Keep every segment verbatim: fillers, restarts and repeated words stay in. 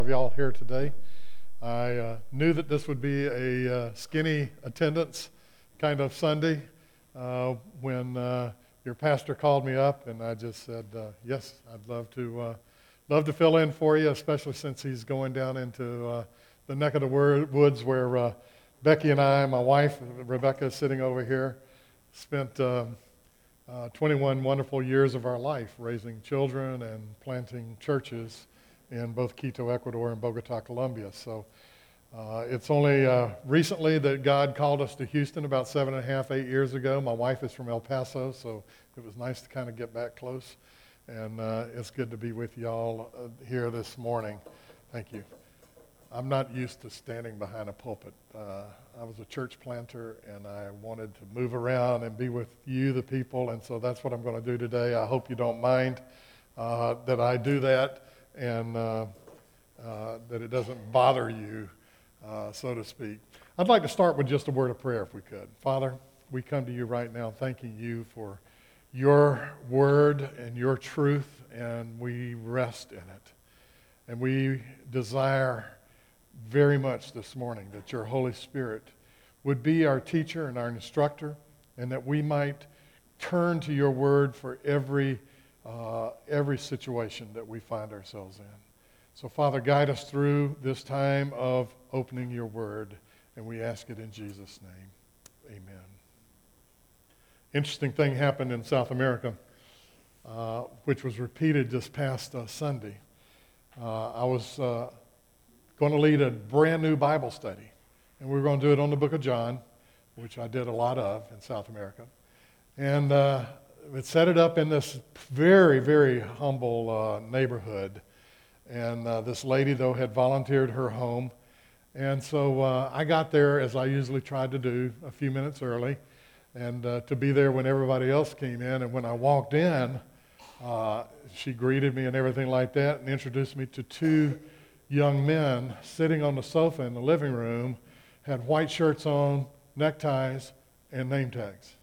Of y'all here today. I uh, knew that this would be a uh, skinny attendance kind of Sunday uh, when uh, your pastor called me up, and I just said, uh, yes, I'd love to uh, love to fill in for you, especially since he's going down into uh, the neck of the woods where uh, Becky and I, my wife, Rebecca, is sitting over here, spent uh, uh, twenty-one wonderful years of our life raising children and planting churches in both Quito, Ecuador, and Bogota, Colombia. So uh, it's only uh, recently that God called us to Houston, about seven and a half, eight years ago. My wife is from El Paso, so it was nice to kind of get back close. And uh, it's good to be with y'all uh, here this morning. Thank you. I'm not used to standing behind a pulpit. Uh, I was a church planter, and I wanted to move around and be with you, the people, and so that's what I'm going to do today. I hope you don't mind uh, that I do that. and uh, uh, that it doesn't bother you, uh, so to speak. I'd like to start with just a word of prayer if we could. Father, we come to you right now thanking you for your word and your truth, and we rest in it. And we desire very much this morning that your Holy Spirit would be our teacher and our instructor, and that we might turn to your word for every Uh, every situation that we find ourselves in. So, Father, guide us through this time of opening your word, and we ask it in Jesus' name. Amen. Interesting thing happened in South America, uh, which was repeated this past uh, Sunday. Uh, I was uh, going to lead a brand new Bible study, and we were going to do it on the book of John, which I did a lot of in South America. And uh, it set it up in this very, very humble uh, neighborhood. And uh, this lady, though, had volunteered her home. And so uh, I got there, as I usually tried to do, a few minutes early, and uh, to be there when everybody else came in. And when I walked in, uh, she greeted me and everything like that and introduced me to two young men sitting on the sofa in the living room, had white shirts on, neckties, and name tags.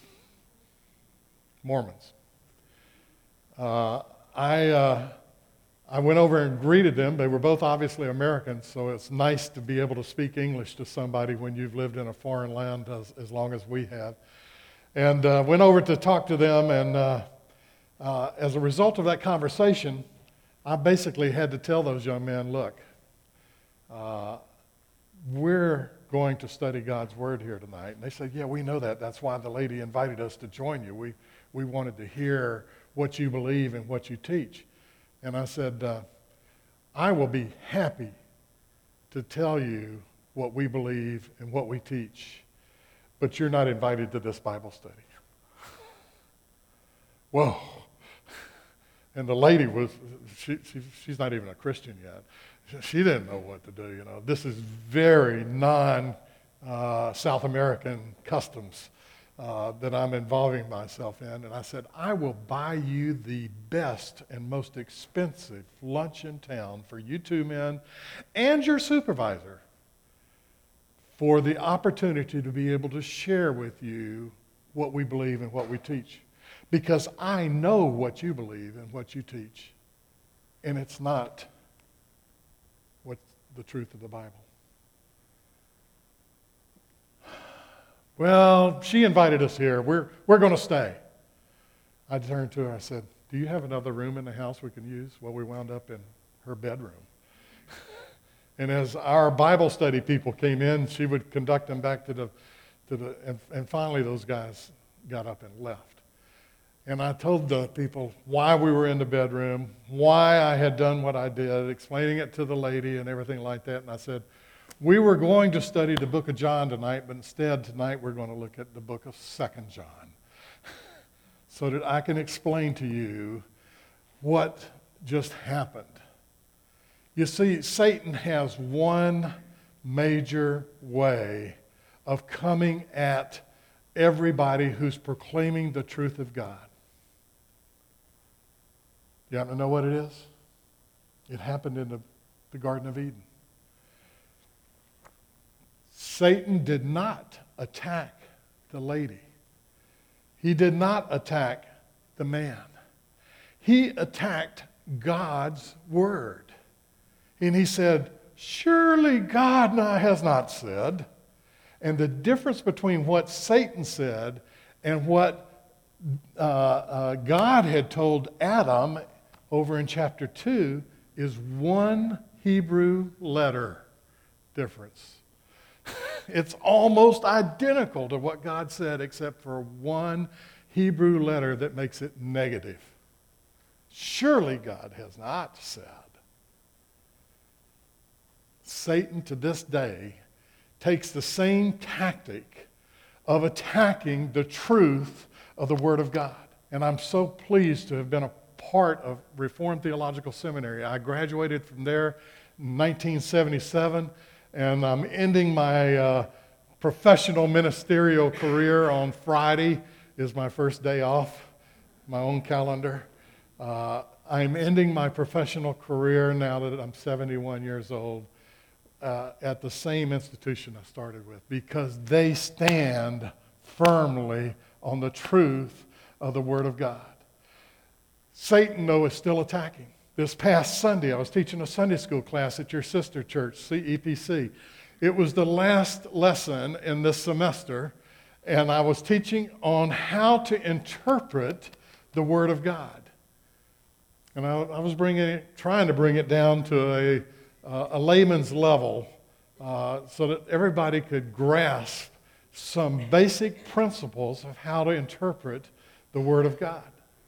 Mormons. Uh, I uh, I went over and greeted them. They were both obviously Americans, so it's nice to be able to speak English to somebody when you've lived in a foreign land as, as long as we have. And uh, went over to talk to them, and uh, uh, as a result of that conversation, I basically had to tell those young men, look, uh, we're going to study God's Word here tonight. And they said, yeah, we know that. That's why the lady invited us to join you. We We wanted to hear what you believe and what you teach. And I said, uh, I will be happy to tell you what we believe and what we teach, but you're not invited to this Bible study. Whoa. And the lady was, she, she, she's not even a Christian yet. She didn't know what to do, you know. This is very non-South uh, American customs. Uh, that I'm involving myself in. And I said, I will buy you the best and most expensive lunch in town for you two men and your supervisor for the opportunity to be able to share with you what we believe and what we teach. Because I know what you believe and what you teach. And it's not what's the truth of the Bible. Well, she invited us here. We're we're going to stay. I turned to her. I said, do you have another room in the house we can use? Well, we wound up in her bedroom. And as our Bible study people came in, she would conduct them back to the, to the and, and finally those guys got up and left. And I told the people why we were in the bedroom, why I had done what I did, explaining it to the lady and everything like that. And I said, we were going to study the book of John tonight, but instead tonight we're going to look at the book of Second John so that I can explain to you what just happened. You see, Satan has one major way of coming at everybody who's proclaiming the truth of God. You happen to know what it is? It happened in the, the Garden of Eden. Satan did not attack the lady. He did not attack the man. He attacked God's word. And he said, surely God has not said. And the difference between what Satan said and what uh, uh, God had told Adam over in chapter two is one Hebrew letter difference. It's almost identical to what God said except for one Hebrew letter that makes it negative. Surely God has not said. Satan to this day takes the same tactic of attacking the truth of the Word of God. And I'm so pleased to have been a part of Reformed Theological Seminary. I graduated from there in nineteen seventy-seven, and I'm ending my uh, professional ministerial career on Friday is my first day off, my own calendar. Uh, I'm ending my professional career now that I'm seventy-one years old uh, at the same institution I started with, because they stand firmly on the truth of the Word of God. Satan, though, is still attacking. This past Sunday, I was teaching a Sunday school class at your sister church, C E P C. It was the last lesson in this semester, and I was teaching on how to interpret the Word of God. And I, I was bringing it, trying to bring it down to a, uh, a layman's level uh, so that everybody could grasp some basic principles of how to interpret the Word of God.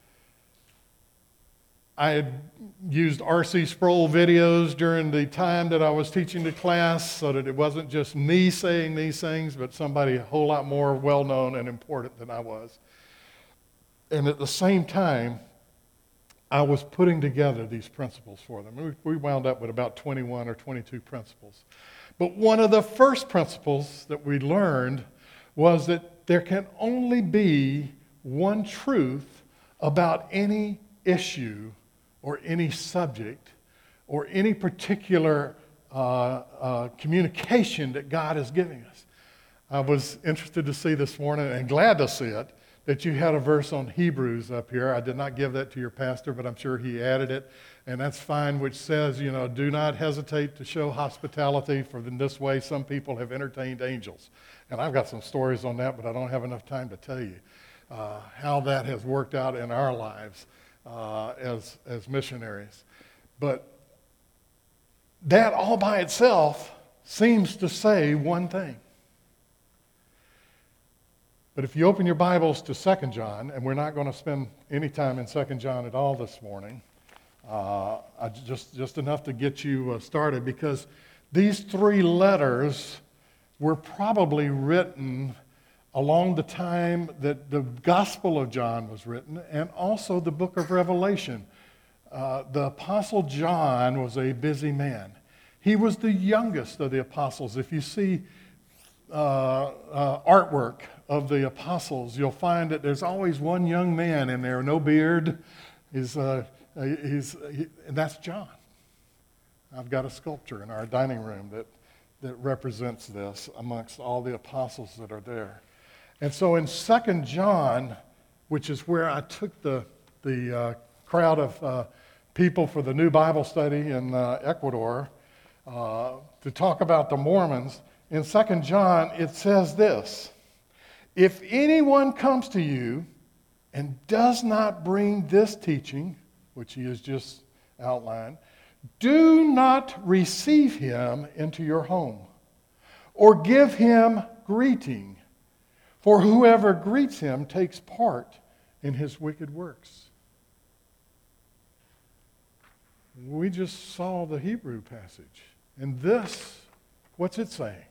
I had used R C Sproul videos during the time that I was teaching the class so that it wasn't just me saying these things, but somebody a whole lot more well-known and important than I was. And at the same time, I was putting together these principles for them. We, we wound up with about twenty-one or twenty-two principles. But one of the first principles that we learned was that there can only be one truth about any issue or any subject or any particular uh, uh, communication that God is giving us. I was interested to see this morning, and glad to see it, that you had a verse on Hebrews up here. I did not give that to your pastor, but I'm sure he added it, and that's fine, which says, you know, do not hesitate to show hospitality, for in this way some people have entertained angels. And I've got some stories on that, but I don't have enough time to tell you uh, how that has worked out in our lives uh, as, as missionaries. But that all by itself seems to say one thing. But if you open your Bibles to Second John, and we're not going to spend any time in Second John at all this morning, uh, I just, just enough to get you uh, started, because these three letters were probably written along the time that the Gospel of John was written, and also the book of Revelation. Uh, the Apostle John was a busy man. He was the youngest of the apostles. If you see uh, uh, artwork of the apostles, you'll find that there's always one young man in there, no beard. He's, uh, he's, he, and that's John. I've got a sculpture in our dining room that, that represents this amongst all the apostles that are there. And so in Second John, which is where I took the, the uh, crowd of uh, people for the new Bible study in uh, Ecuador uh, to talk about the Mormons, in Second John it says this: if anyone comes to you and does not bring this teaching, which he has just outlined, do not receive him into your home or give him greeting, for whoever greets him takes part in his wicked works. We just saw the Hebrew passage. And this, what's it saying?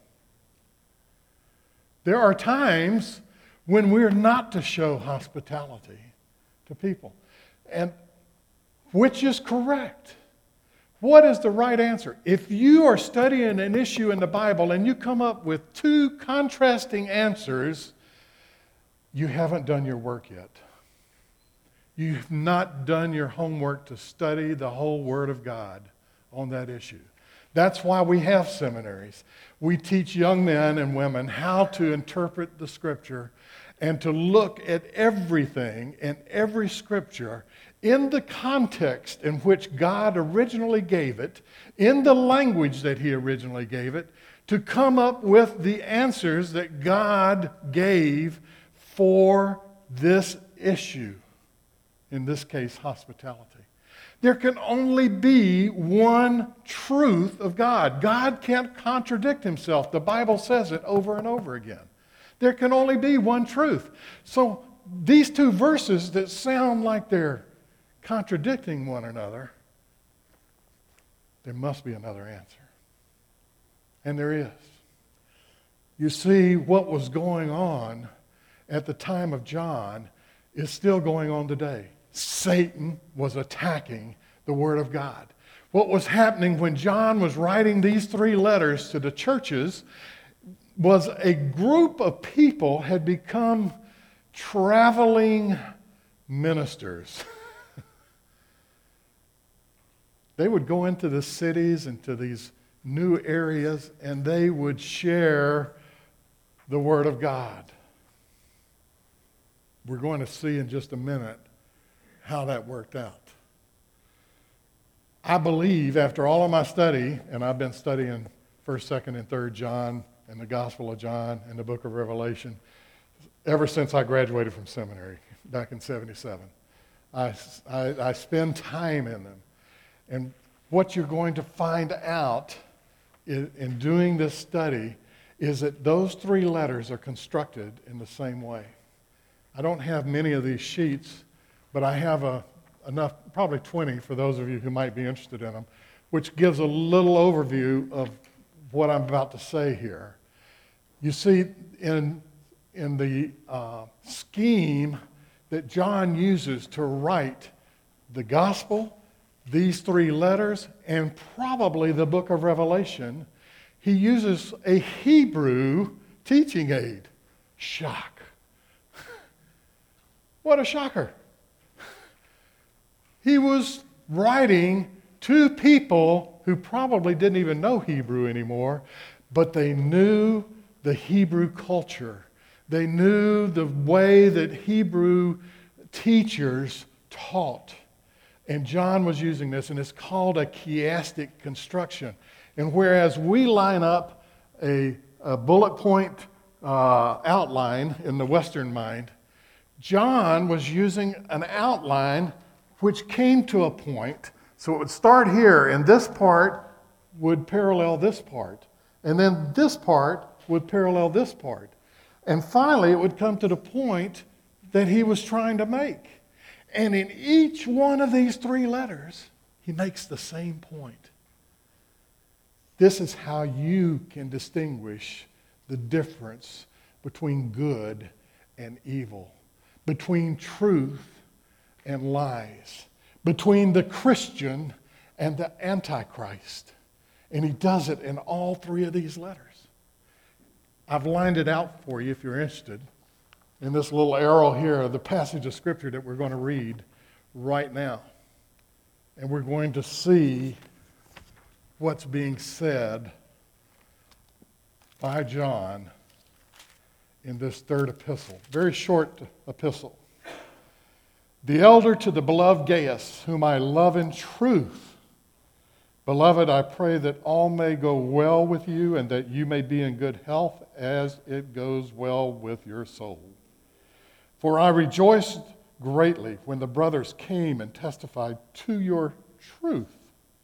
There are times when we're not to show hospitality to people. And which is correct? What is the right answer? If you are studying an issue in the Bible and you come up with two contrasting answers, you haven't done your work yet. You've not done your homework to study the whole Word of God on that issue. That's why we have seminaries. We teach young men and women how to interpret the Scripture and to look at everything in every scripture in the context in which God originally gave it, in the language that he originally gave it, to come up with the answers that God gave for this issue, in this case, hospitality. There can only be one truth of God. God can't contradict himself. The Bible says it over and over again. There can only be one truth. So these two verses that sound like they're contradicting one another, there must be another answer. And there is. You see, what was going on at the time of John is still going on today. Satan was attacking the Word of God. What was happening when John was writing these three letters to the churches was a group of people had become traveling ministers. They would go into the cities, into these new areas, and they would share the Word of God. We're going to see in just a minute how that worked out. I believe, after all of my study, and I've been studying first, second, and third John, and the Gospel of John, and the book of Revelation, ever since I graduated from seminary back in seventy-seven. I, I, I spend time in them. And what you're going to find out in, in doing this study is that those three letters are constructed in the same way. I don't have many of these sheets, but I have a, enough, probably twenty for those of you who might be interested in them, which gives a little overview of what I'm about to say here. You see, in, in the uh, scheme that John uses to write the gospel, these three letters, and probably the book of Revelation, he uses a Hebrew teaching aid. Shock. What a shocker. He was writing to people who probably didn't even know Hebrew anymore, but they knew the Hebrew culture. They knew the way that Hebrew teachers taught. And John was using this, and it's called a chiastic construction. And whereas we line up a, a bullet point uh, outline in the Western mind, John was using an outline which came to a point. So it would start here, and this part would parallel this part. And then this part would parallel this part. And finally, it would come to the point that he was trying to make. And in each one of these three letters, he makes the same point. This is how you can distinguish the difference between good and evil, between truth and lies, between the Christian and the Antichrist. And he does it in all three of these letters. I've lined it out for you if you're interested. In this little arrow here, the passage of Scripture that we're going to read right now. And we're going to see what's being said by John in this third epistle. Very short epistle. The elder to the beloved Gaius, whom I love in truth. Beloved, I pray that all may go well with you and that you may be in good health as it goes well with your soul. For I rejoiced greatly when the brothers came and testified to your truth.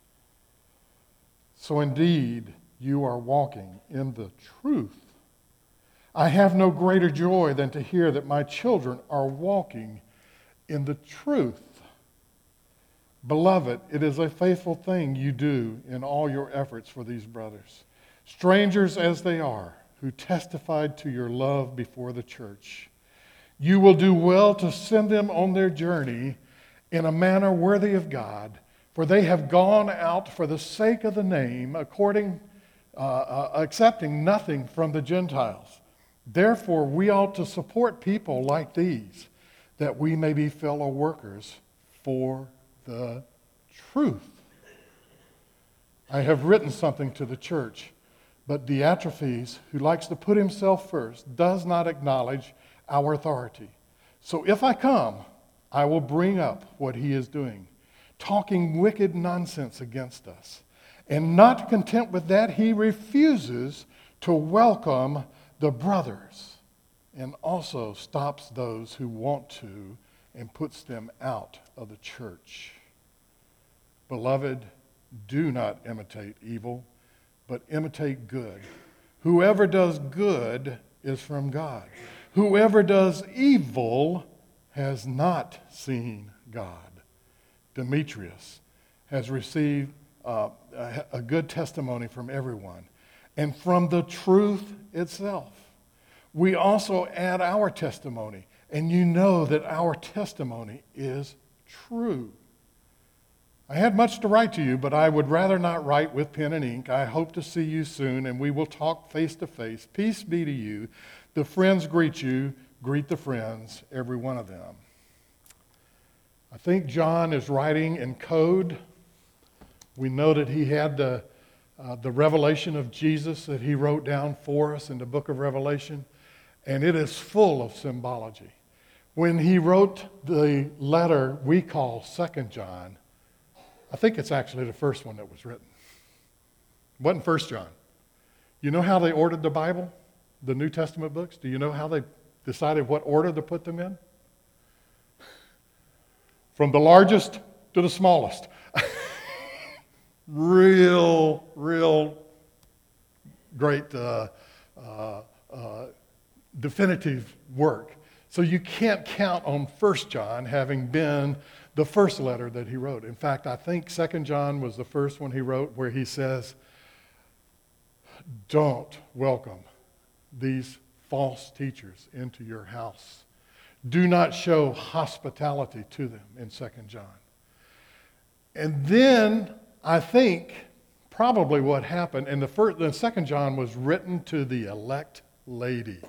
So indeed, you are walking in the truth. I have no greater joy than to hear that my children are walking in the truth. Beloved, it is a faithful thing you do in all your efforts for these brothers, strangers as they are, who testified to your love before the church. You will do well to send them on their journey in a manner worthy of God, for they have gone out for the sake of the name, according, uh, uh, accepting nothing from the Gentiles. Therefore, we ought to support people like these, that we may be fellow workers for the truth. I have written something to the church, but Diotrephes, who likes to put himself first, does not acknowledge our authority. So if I come, I will bring up what he is doing, talking wicked nonsense against us. And not content with that, he refuses to welcome the brothers and also stops those who want to and puts them out of the church. Beloved, do not imitate evil, but imitate good. Whoever does good is from God. Whoever does evil has not seen God. Demetrius has received uh, a, a good testimony from everyone and from the truth itself. We also add our testimony, and you know that our testimony is true. I had much to write to you, but I would rather not write with pen and ink. I hope to see you soon, and we will talk face to face. Peace be to you. The friends greet you. Greet the friends, every one of them. I think John is writing in code. We know that he had the, uh, the revelation of Jesus that he wrote down for us in the book of Revelation, and it is full of symbology. When he wrote the letter we call Second John, I think it's actually the first one that was written. It wasn't First John. You know how they ordered the Bible, the New Testament books? Do you know how they decided what order to put them in? From the largest to the smallest. real, real great uh, uh, uh, definitive work. So you can't count on First John having been the first letter that he wrote. In fact, I think Second John was the first one he wrote where he says, don't welcome these false teachers into your house. Do not show hospitality to them in Second John. And then I think probably what happened, and the first, the Second John was written to the elect lady.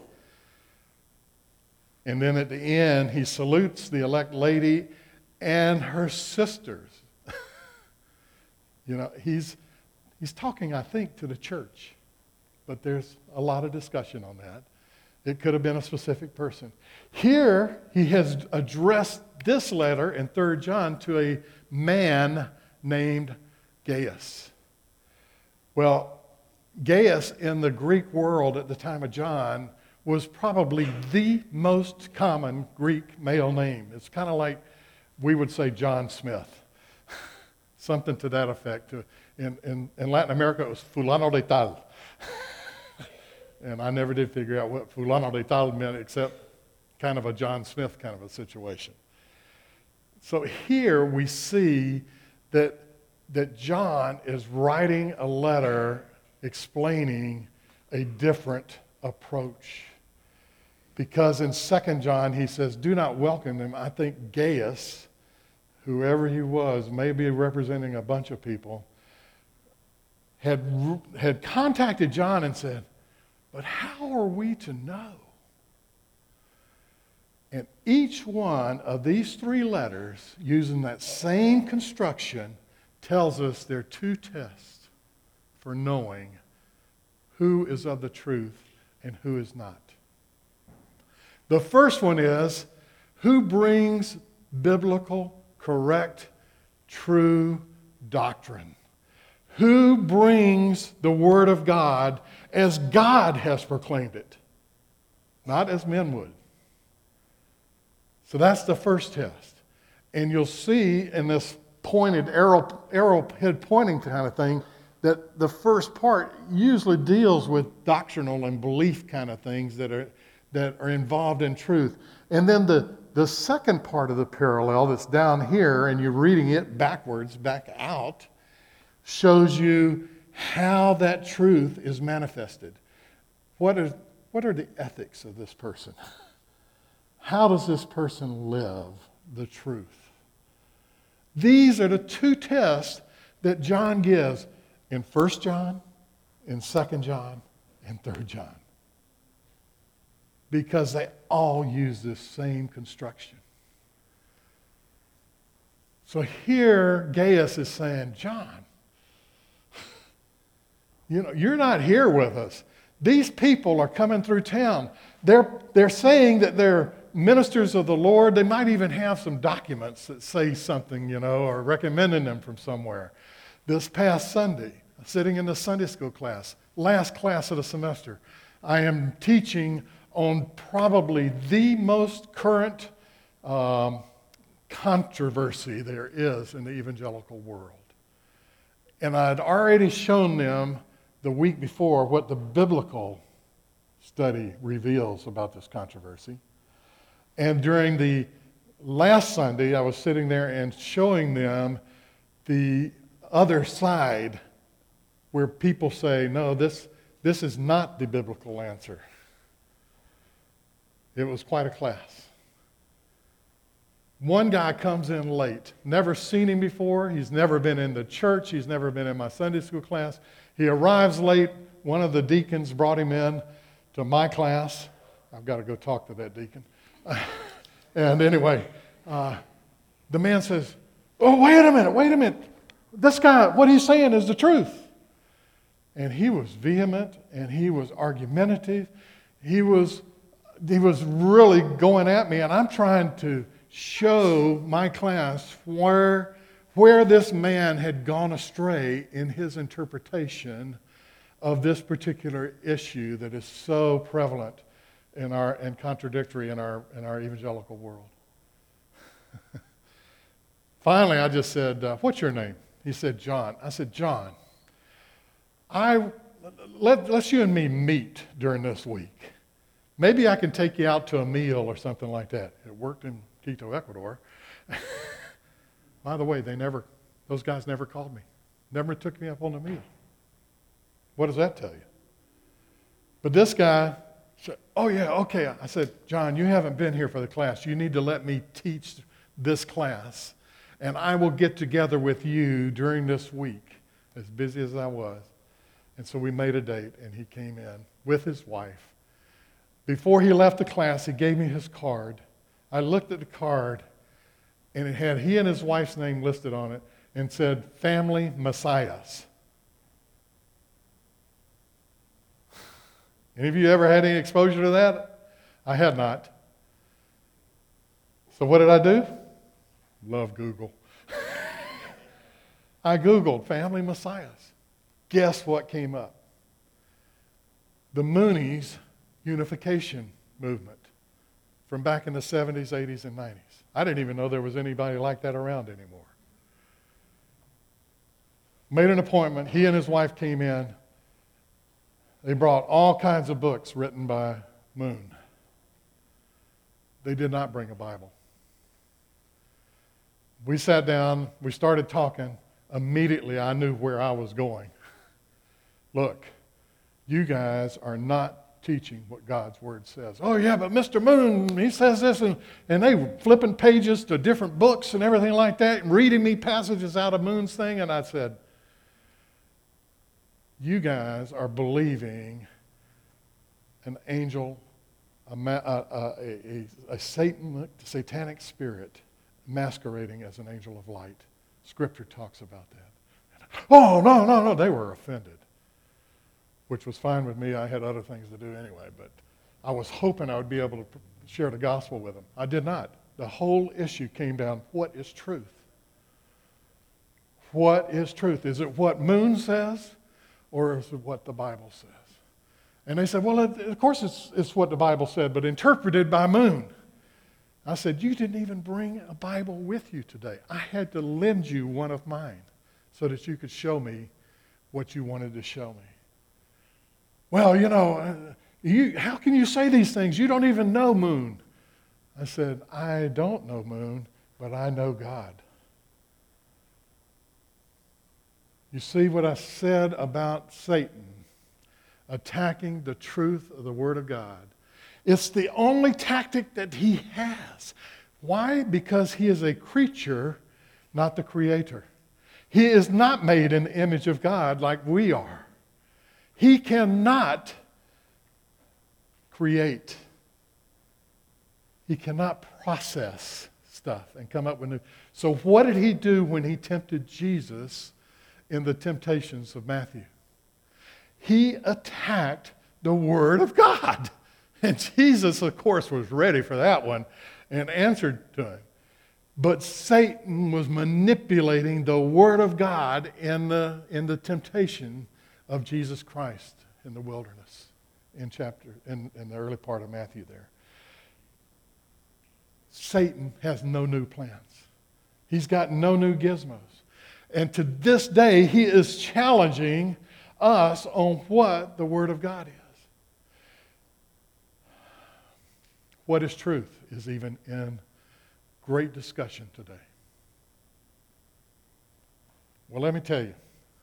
And then at the end, he salutes the elect lady and her sisters. You know, he's, he's talking, I think, to the church. But there's a lot of discussion on that. It could have been a specific person. Here, he has addressed this letter in Third John to a man named Gaius. Well, Gaius in the Greek world at the time of John was probably the most common Greek male name. It's kind of like we would say John Smith, something to that effect. In, in, in Latin America, it was fulano de tal. And I never did figure out what fulano de tal meant except kind of a John Smith kind of a situation. So here we see that, that John is writing a letter explaining a different approach. Because in Second John he says, do not welcome them. I think Gaius, whoever he was, maybe representing a bunch of people, had, had contacted John and said, but how are we to know? And each one of these three letters, using that same construction, tells us there are two tests for knowing who is of the truth and who is not. The first one is, who brings biblical, correct, true doctrine? Who brings the Word of God as God has proclaimed it, not as men would? So that's the first test. And you'll see in this pointed arrow, arrowhead pointing kind of thing that the first part usually deals with doctrinal and belief kind of things that are that are involved in truth. And then the, the second part of the parallel that's down here, and you're reading it backwards, back out, shows you how that truth is manifested. What are, what are the ethics of this person? How does this person live the truth? These are the two tests that John gives in First John, in Second John, and Third John. Because they all use this same construction. So here, Gaius is saying, John, you know, you're not here with us. These people are coming through town. They're, they're saying that they're ministers of the Lord. They might even have some documents that say something, you know, or recommending them from somewhere. This past Sunday, sitting in the Sunday school class, last class of the semester, I am teaching on probably the most current um, controversy there is in the evangelical world. And I'd already shown them the week before what the biblical study reveals about this controversy. And during the last Sunday, I was sitting there and showing them the other side where people say, no, this, this is not the biblical answer. It was quite a class. One guy comes in late, never seen him before. He's never been in the church. He's never been in my Sunday school class. He arrives late. One of the deacons brought him in to my class. I've got to go talk to that deacon. And anyway, uh, the man says, oh, wait a minute, wait a minute. This guy, what he's saying is the truth. And he was vehement, and he was argumentative. He was, he was really going at me, and I'm trying to show my class where, where this man had gone astray in his interpretation of this particular issue that is so prevalent in our and contradictory in our in our evangelical world. Finally, I just said, uh, "What's your name?" He said, "John." I said, "John, I let let's you and me meet during this week. Maybe I can take you out to a meal or something like that." It worked in Quito, Ecuador. By the way, they never; those guys never called me, never took me up on a meal. What does that tell you? But this guy said, oh, yeah, okay. I said, John, you haven't been here for the class. You need to let me teach this class, and I will get together with you during this week, as busy as I was. And so we made a date, and he came in with his wife. Before he left the class, he gave me his card. I looked at the card, and it had he and his wife's name listed on it and said, Family Messiahs. Any of you ever had any exposure to that? I had not. So what did I do? Love Google. I Googled Family Messiahs. Guess what came up? The Moonies Unification Movement from back in the seventies, eighties, and nineties. I didn't even know there was anybody like that around anymore. Made an appointment. He and his wife came in. They brought all kinds of books written by Moon. They did not bring a Bible. We sat down, we started talking. Immediately I knew where I was going. Look, you guys are not teaching what God's Word says. Oh yeah, but Mister Moon, he says this, and, and they were flipping pages to different books and everything like that, and reading me passages out of Moon's thing, and I said, you guys are believing an angel, a, a, a, a Satan, satanic spirit masquerading as an angel of light. Scripture talks about that. Oh, no, no, no, they were offended, which was fine with me. I had other things to do anyway, but I was hoping I would be able to share the gospel with them. I did not. The whole issue came down, what is truth? What is truth? Is it what Moon says? Or is it what the Bible says? And they said, well, of course it's, it's what the Bible said, but interpreted by Moon. I said, you didn't even bring a Bible with you today. I had to lend you one of mine so that you could show me what you wanted to show me. Well, you know, you, how can you say these things? You don't even know Moon. I said, I don't know Moon, but I know God. You see what I said about Satan attacking the truth of the Word of God. It's the only tactic that he has. Why? Because he is a creature, not the creator. He is not made in the image of God like we are. He cannot create. He cannot process stuff and come up with new. So what did he do when he tempted Jesus in the temptations of Matthew? He attacked the Word of God. And Jesus, of course, was ready for that one and answered to him. But Satan was manipulating the Word of God in the, in the temptation of Jesus Christ in the wilderness in chapter in, in the early part of Matthew there. Satan has no new plans. He's got no new gizmos. And to this day, he is challenging us on what the Word of God is. What is truth is even in great discussion today. Well, let me tell you,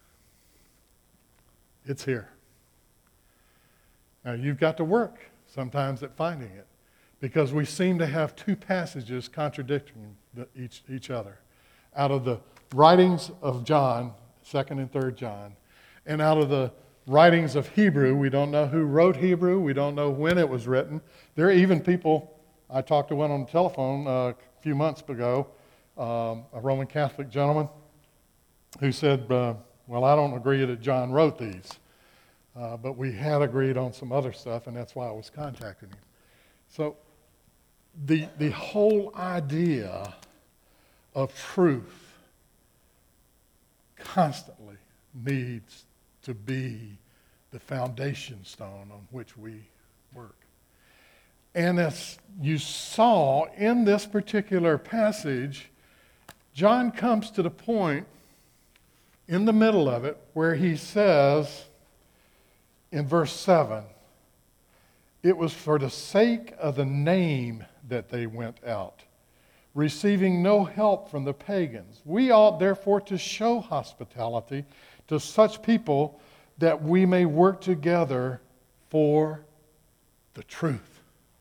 it's here. Now, you've got to work sometimes at finding it, because we seem to have two passages contradicting the, each, each other. Out of the writings of John, second and third John, and out of the writings of Hebrew, we don't know who wrote Hebrew, we don't know when it was written. There are even people, I talked to one on the telephone uh, a few months ago, um, a Roman Catholic gentleman, who said, uh, well, I don't agree that John wrote these, uh, but we had agreed on some other stuff, and that's why I was contacting him. So the, the whole idea of truth constantly needs to be the foundation stone on which we work. And as you saw in this particular passage, John comes to the point in the middle of it where he says in verse seven, it was for the sake of the name that they went out, receiving no help from the pagans. We ought therefore to show hospitality to such people that we may work together for the truth.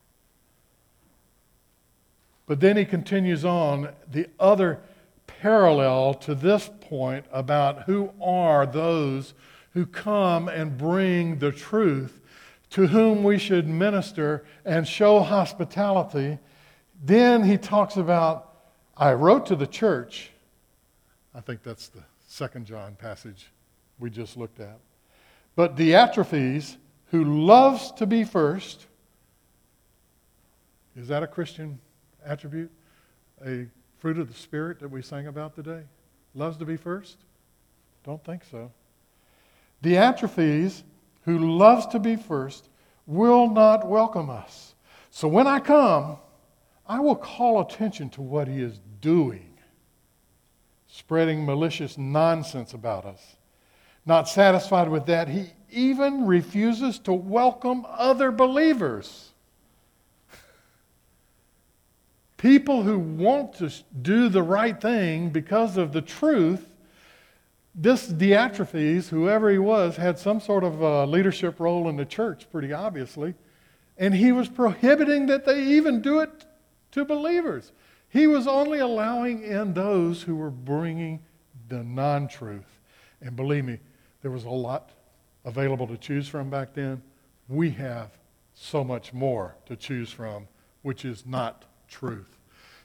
But then he continues on, the other parallel to this point about who are those who come and bring the truth, to whom we should minister and show hospitality. Then he talks about, I wrote to the church. I think that's the second John passage we just looked at. But Diotrephes, who loves to be first, is that a Christian attribute? A fruit of the Spirit that we sang about today? Loves to be first? Don't think so. Diotrephes, who loves to be first, will not welcome us. So when I come, I will call attention to what he is doing, spreading malicious nonsense about us. Not satisfied with that, he even refuses to welcome other believers. People who want to do the right thing because of the truth. This Diotrephes, whoever he was, had some sort of uh, leadership role in the church, pretty obviously, and he was prohibiting that they even do it to believers. He was only allowing in those who were bringing the non-truth. And believe me, there was a lot available to choose from back then. We have so much more to choose from, which is not truth.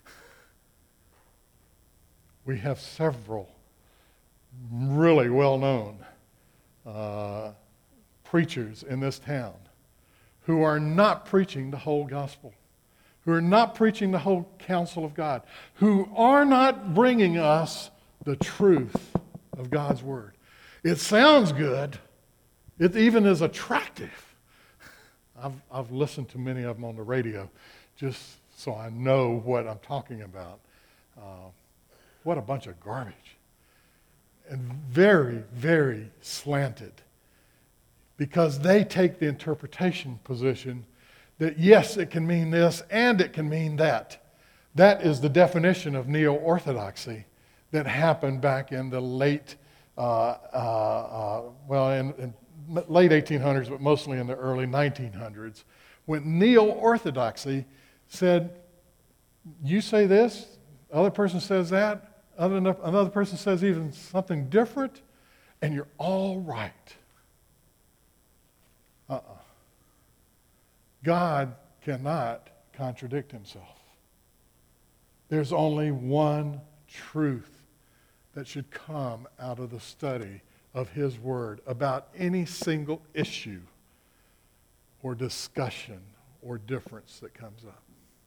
We have several really well-known uh, preachers in this town who are not preaching the whole gospel, who are not preaching the whole counsel of God, who are not bringing us the truth of God's word. It sounds good. It even is attractive. I've, I've listened to many of them on the radio just so I know what I'm talking about. Uh, what a bunch of garbage. And very, very slanted, because they take the interpretation position that yes, it can mean this and it can mean that. That is the definition of neo-orthodoxy that happened back in the late, uh, uh, uh, well, in, in late eighteen hundreds, but mostly in the early nineteen hundreds, when neo-orthodoxy said, you say this, other person says that, Other, another person says even something different, and you're all right. Uh-uh. God cannot contradict himself. There's only one truth that should come out of the study of his word about any single issue. or discussion or difference that comes up.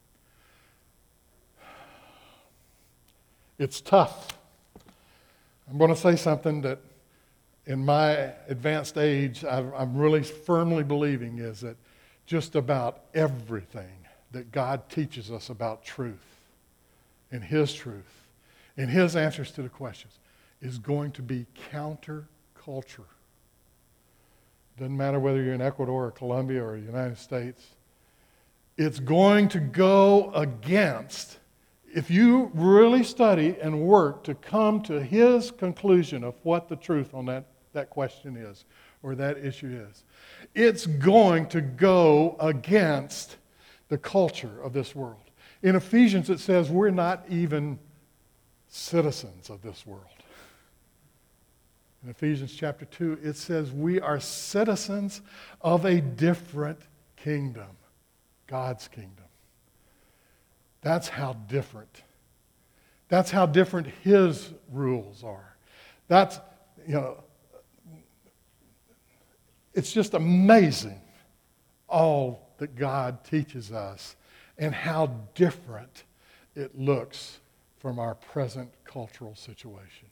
It's tough. I'm going to say something that in my advanced age I've, I'm really firmly believing is that just about everything that God teaches us about truth and His truth and His answers to the questions is going to be counterculture. Doesn't matter whether you're in Ecuador or Colombia or the United States. It's going to go against, if you really study and work to come to His conclusion of what the truth on that, that question is or that issue is, it's going to go against the culture of this world. In Ephesians it says we're not even citizens of this world. In Ephesians chapter two, it says we are citizens of a different kingdom, God's kingdom. That's how different. That's how different His rules are. That's, you know, it's just amazing all that God teaches us and how different it looks from our present cultural situation.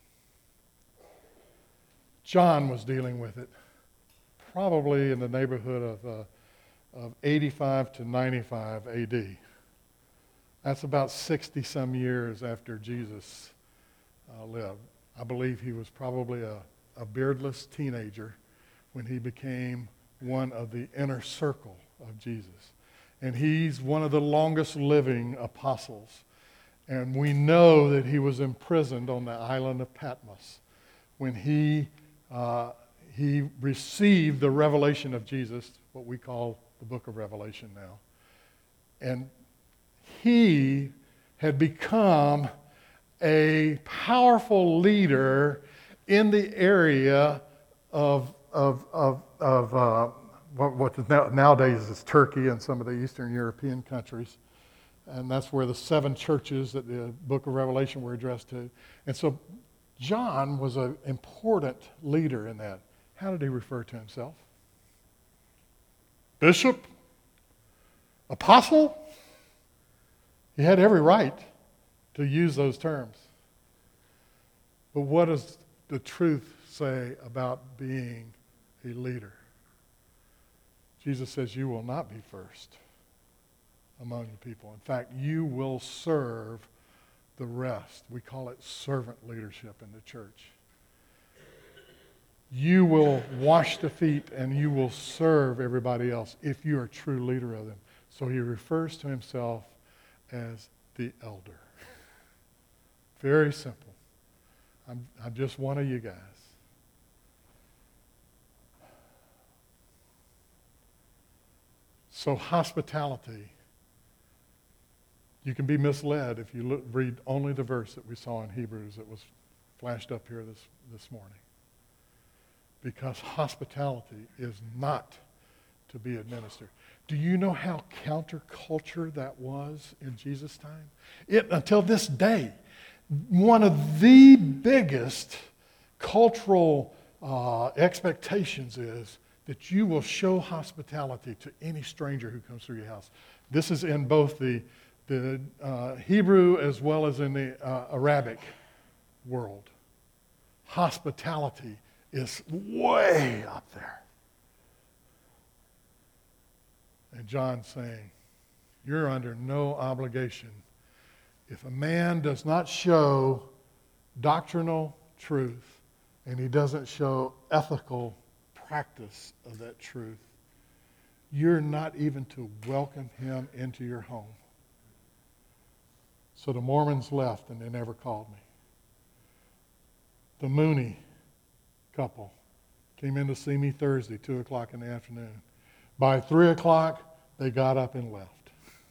John was dealing with it probably in the neighborhood of, uh, of eighty-five to ninety-five A D. That's about sixty some years after Jesus uh, lived. I believe he was probably a, a beardless teenager when he became one of the inner circle of Jesus. And he's one of the longest living apostles. And we know that he was imprisoned on the island of Patmos when he Uh, he received the revelation of Jesus, what we call the book of Revelation now. And he had become a powerful leader in the area of, of, of, of uh, what, what is now, nowadays is Turkey and some of the Eastern European countries. And that's where the seven churches that the book of Revelation were addressed to. And so John was an important leader in that. How did he refer to himself? Bishop? Apostle? He had every right to use those terms. But what does the truth say about being a leader? Jesus says you will not be first among the people. In fact, you will serve the rest. We call it servant leadership in the church. You will wash the feet and you will serve everybody else if you are a true leader of them. So he refers to himself as the elder. Very simple. I'm, I'm just one of you guys. So hospitality, you can be misled if you look, read only the verse that we saw in Hebrews that was flashed up here this, this morning. Because hospitality is not to be administered. Do you know how counterculture that was in Jesus' time? It, until this day, one of the biggest cultural uh, expectations is that you will show hospitality to any stranger who comes through your house. This is in both the the uh, Hebrew as well as in the uh, Arabic world. Hospitality is way up there. And John's saying, you're under no obligation. If a man does not show doctrinal truth and he doesn't show ethical practice of that truth, you're not even to welcome him into your home. So the Mormons left and they never called me. The Mooney couple came in to see me Thursday, two o'clock in the afternoon. By three o'clock, they got up and left.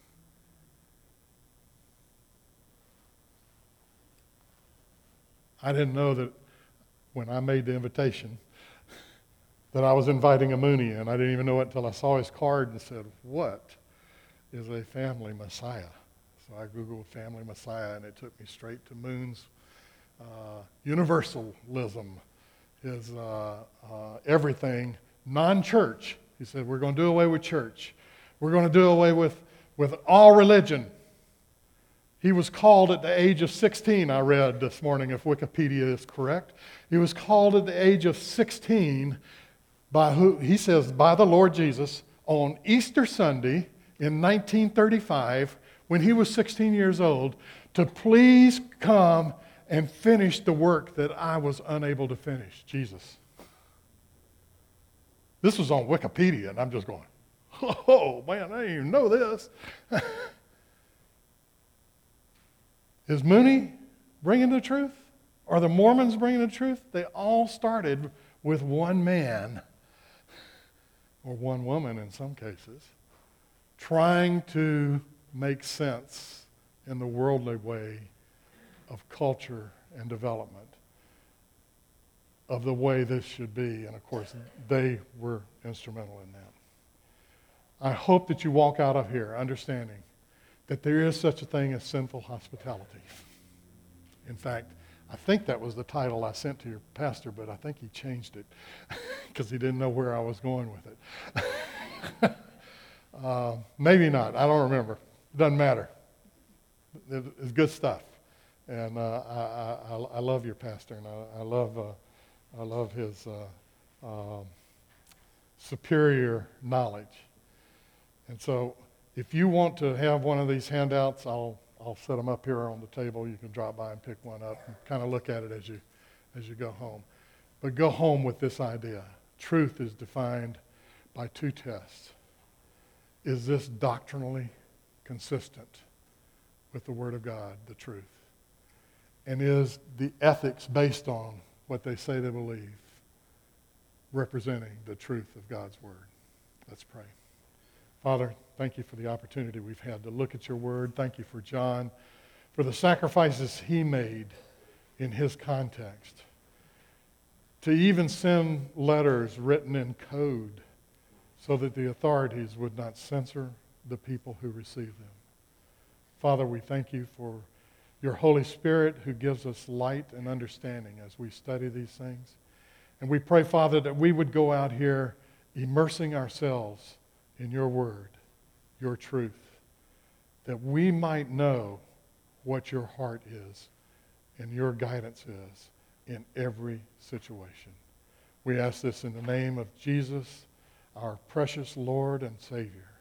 I didn't know that when I made the invitation that I was inviting a Mooney in. I didn't even know it until I saw his card and said, what is a family Messiah? So I Googled family Messiah and it took me straight to Moon's uh, universalism, his uh, uh, everything, non-church, He said, we're going to do away with church. We're going to do away with, with all religion. He was called at the age of sixteen, I read this morning, if Wikipedia is correct. He was called at the age of sixteen by who, he says, by the Lord Jesus on Easter Sunday in nineteen thirty-five, when he was sixteen years old, to please come and finish the work that I was unable to finish. Jesus. This was on Wikipedia, and I'm just going, oh, man, I didn't even know this. Is Mooney bringing the truth? Are the Mormons bringing the truth? They all started with one man, or one woman in some cases, trying to make sense in the worldly way of culture and development, of the way this should be. And of course, they were instrumental in that. I hope that you walk out of here understanding that there is such a thing as sinful hospitality. In fact, I think that was the title I sent to your pastor, but I think he changed it because he didn't know where I was going with it. uh, maybe not. I don't remember. It doesn't matter. It, it's good stuff. And uh, I, I, I love your pastor, and I, I love uh, I love his uh, uh, superior knowledge. And so, if you want to have one of these handouts, I'll I'll set them up here on the table. You can drop by and pick one up and kind of look at it as you as you go home. But go home with this idea. Truth is defined by two tests. Is this doctrinally consistent with the Word of God, the truth? And is the ethics based on what they say they believe representing the truth of God's Word? Let's pray. Father, thank you for the opportunity we've had to look at your Word. Thank you for John, for the sacrifices he made in his context, to even send letters written in code so that the authorities would not censor the people who receive them. Father, we thank you for your Holy Spirit who gives us light and understanding as we study these things. And we pray, Father, that we would go out here immersing ourselves in your word, your truth, that we might know what your heart is and your guidance is in every situation. We ask this in the name of Jesus, our precious Lord and Savior.